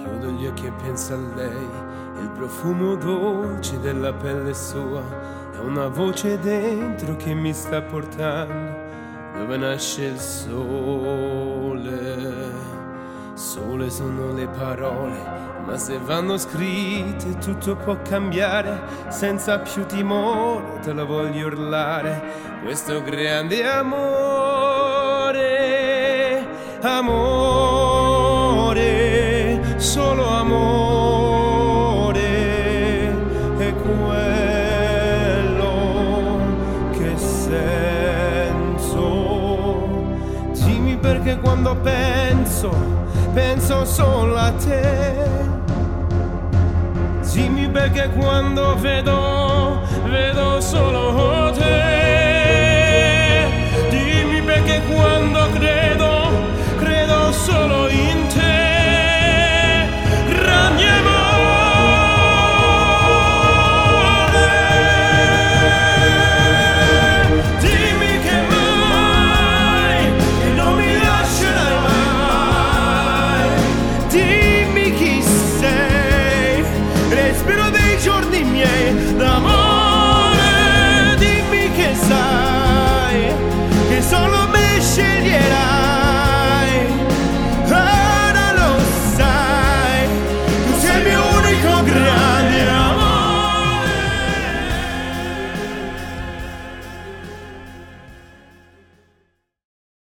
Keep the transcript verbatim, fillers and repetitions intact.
Chiudo gli occhi e penso a lei, il profumo dolce della pelle sua, è una voce dentro che mi sta portando dove nasce il sole. Sole sono le parole, ma se vanno scritte tutto può cambiare. Senza più timore te la voglio urlare, questo grande amore, amore, solo amore, è quello che sento. Dimmi perché quando penso penso solo a te. Dimmi perché quando vedo, vedo solo te.